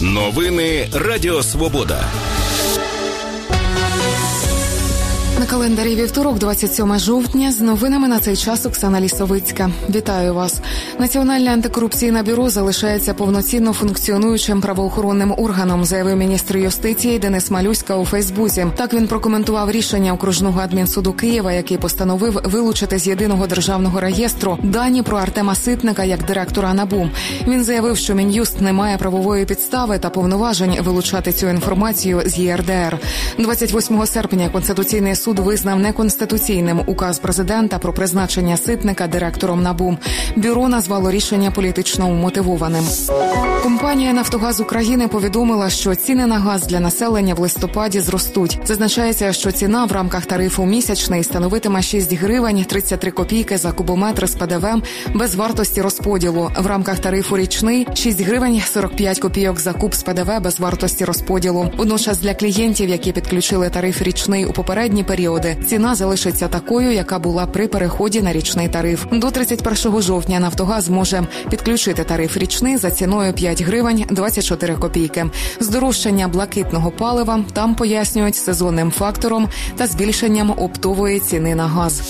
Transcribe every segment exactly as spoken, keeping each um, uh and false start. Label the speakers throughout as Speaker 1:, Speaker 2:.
Speaker 1: Новини Радіо Свобода.
Speaker 2: На календарі вівторок, двадцять сьоме жовтня, з новинами на цей час Оксана Лісовицька. Вітаю вас. Національне антикорупційне бюро залишається повноцінно функціонуючим правоохоронним органом, заявив міністр юстиції Денис Малюська у Фейсбуці. Так він прокоментував рішення окружного адмінсуду Києва, який постановив вилучити з єдиного державного реєстру дані про Артема Ситника як директора НАБУ. Він заявив, що Мін'юст не має правової підстави та повноважень вилучати цю інформацію з Є Ер Де Ер. двадцять восьмого серпня Конституційний суд визнав неконституційним указ президента про призначення Ситника директором НАБУ. Бюро назвало рішення політично мотивованим. Компанія «Нафтогаз України» повідомила, що ціни на газ для населення в листопаді зростуть. Зазначається, що ціна в рамках тарифу місячний становитиме шість гривень тридцять три копійки за кубометр з Пе Де Ве без вартості розподілу. В рамках тарифу річний – шість гривень сорок п'ять копійок за куб з Пе Де Ве без вартості розподілу. Водночас для клієнтів, які підключили тариф річний у попередні періоди, ціна залишиться такою, яка була при переході на річний тариф. До тридцять першого жовтня «Нафтогаз» може підключити тариф річний за ціною п'ять гривень двадцять чотири копійки. Здорожчання блакитного палива там пояснюють сезонним фактором та збільшенням оптової ціни на газ.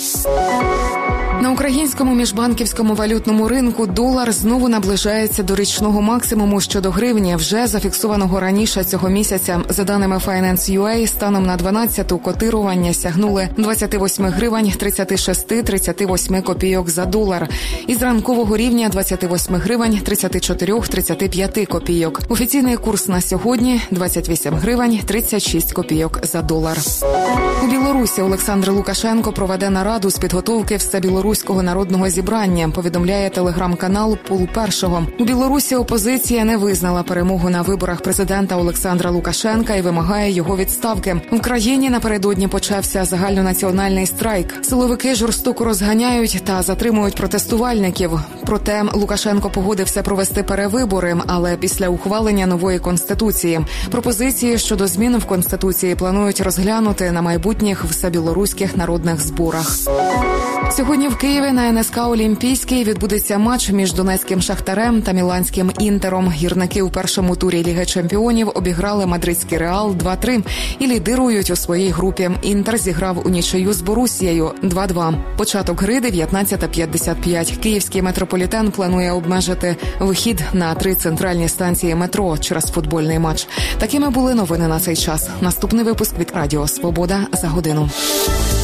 Speaker 2: На українському міжбанківському валютному ринку долар знову наближається до річного максимуму щодо гривні, вже зафіксованого раніше цього місяця. За даними Файненс точка Ю А, станом на дванадцяту котирування сягнули двадцять вісім гривень тридцять шість тридцять вісім копійок за долар. Із ранкового рівня двадцять вісім гривень тридцять чотири тридцять п'ять копійок. Офіційний курс на сьогодні – двадцять вісім гривень тридцять шість копійок за долар. У Білорусі Олександр Лукашенко проведе нараду з підготовки Всебілоруського народного зібрання, повідомляє телеграм-канал «Пул Першого». У Білорусі опозиція не визнала перемогу на виборах президента Олександра Лукашенка і вимагає його відставки. В країні напередодні почався загальнонаціональний страйк. Силовики жорстоко розганяють та затримують протестувальників. Проте Лукашенко погодився провести перевибори, але після ухвалення нової конституції. Пропозиції щодо змін в конституції планують розглянути на майбутніх всебілоруських народних зборах. Сьогодні в Києві на Ен Ес Ка «Олімпійський» відбудеться матч між донецьким «Шахтарем» та міланським «Інтером». Гірники у першому турі Ліги чемпіонів обіграли мадридський «Реал» два три і лідирують у своїй групі. «Інтер» зіграв у нічию з «Борусією» два два. Початок гри дев'ятнадцята п'ятдесят п'ять. Київський метрополітен планує обмежити вихід на три центральні станції метро через футбольний матч. Такими були новини на цей час. Наступний випуск від Радіо Свобода за годину.